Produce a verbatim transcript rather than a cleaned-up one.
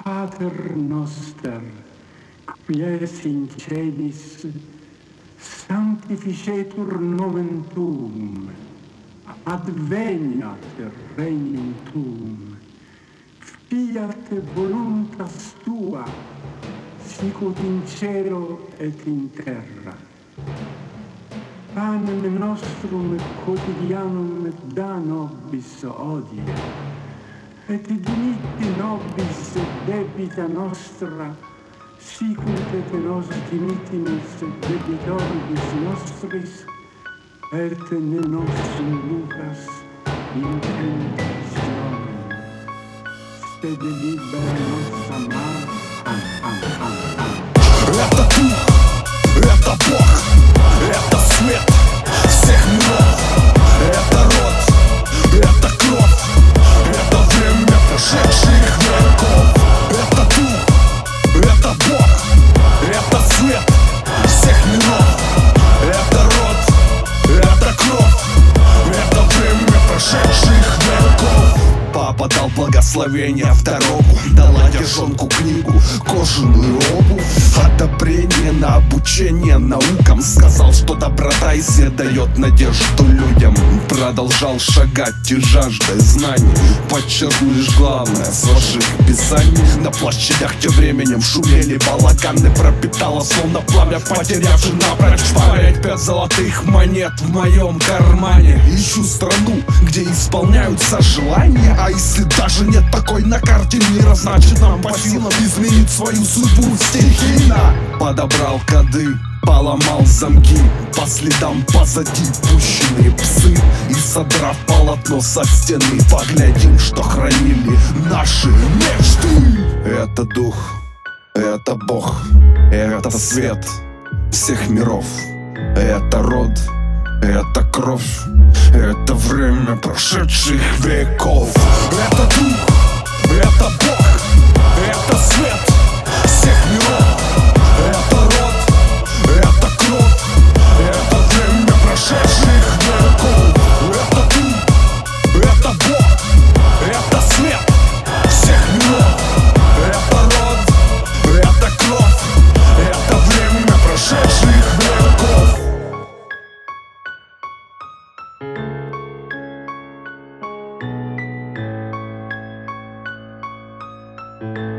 Pater noster, qui es in celis, sanctificetur nomen tuum, adveniat regnum tuum, fiat voluntas tua, sicut in cielo et in terra. Panem nostrum quotidianum da nobis hodie, et dimitti nobis debita nostra, sicut et nos dimittimus debitoribus nostris, et ne nos inducas in tentationem, sed libera nos a mal. Это Дух, это Бог, это свет всех миров, это род, это кровь, это время прошедших веков. Это Дух, это Бог, это свет всех миров, это род, это кровь, это время прошедших веков. Папа дал благословение в дорогу, дал одежонку, книгу, кожаную обувь, одобрение на обучение наукам. Сказал, что доброта и свет дает надежду людям. Продолжал шагать и жаждой знаний, подчеркну лишь главное с ваших писаний. На площадях тем временем шумели балаганы, пропитало словно пламя, потерявший напрочь память. Пять золотых монет в моем кармане. Ищу страну, где исполняются желания. А если даже нет такой на карте мира, значит нам по силам изменить свою судьбу стихийно. Подобрал коды, поломал замки, по следам позади пущенные псы. И содрав полотно со стены, поглядим, что хранили наши мечты. Это Дух, это Бог, это свет всех миров, это род, это кровь, это время прошедших веков. Это Дух, это Бог, это свет всех миров, это род, это кровь, это время прошедших веков. Это Дух, это Бог, это свет всех миров, это род, это кровь, это время прошедших веков. Thank you.